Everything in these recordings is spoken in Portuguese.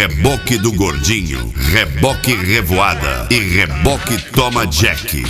reboque do gordinho, reboque revoada e reboque toma Jack.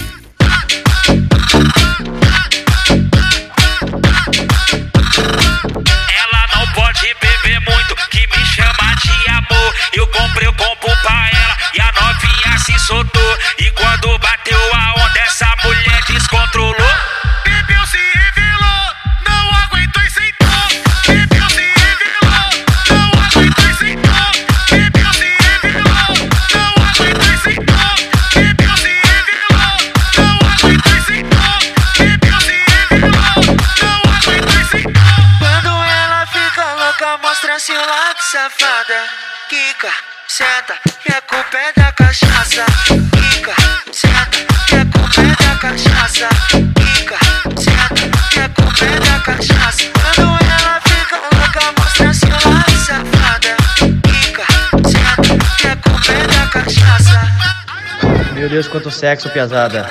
Ela não pode beber muito, que me chama de amor. Eu comprei o combo pra ela e a novinha se soltou. E quando bateu a onda, essa mulher descontrolou. Bebeu, se revelou, não aguentou e sentou. Bebeu, se revelou, não aguentou e sentou. Bebeu, se revelou, não aguentou e sentou. Bebeu, se revelou, não aguentou e sentou. Bebeu, se revelou, não aguentou e sentou. Quando ela fica louca, mostra seu lado, safada. Quica, senta, e a culpa é da cachaça. Quica, senta, e a culpa é da cachaça. Quica, senta, e a culpa é da cachaça. Quando ela fica louca, mostra seu lado, safada. Quica, senta, e a culpa é da cachaça. Meu Deus, quanto sexo, pesada.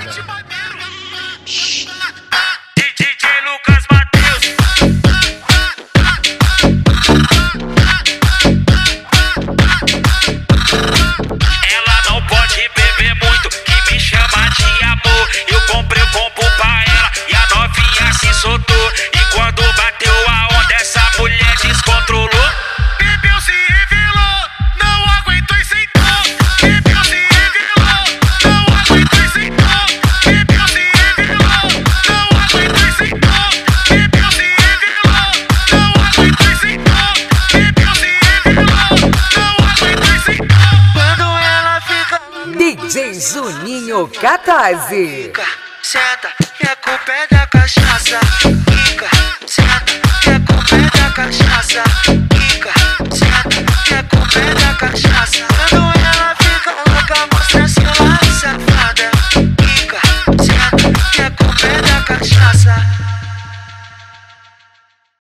DJ Lucas Matheus. Ela não pode beber muito, que me chama de amor. Eu comprei o combo pra ela e a novinha se soltou. E quando bateu a onda, essa mulher descontrolou. Bebeu, se revelou, não aguentou e sentou. Bebeu, se revelou, não aguentou e sentou. Bebeu, se revelou, não aguentou e sentou. Bebeu, se revelou, não aguentou e sentou. Bebeu, se revelou, não aguentou e sentou. Quando ela fica DJ Juninho Catarse. Quica, senta, e a culpa é da cachaça. Quica, senta, e a culpa é da cachaça. Quica, senta, e a culpa é da cachaça. Quando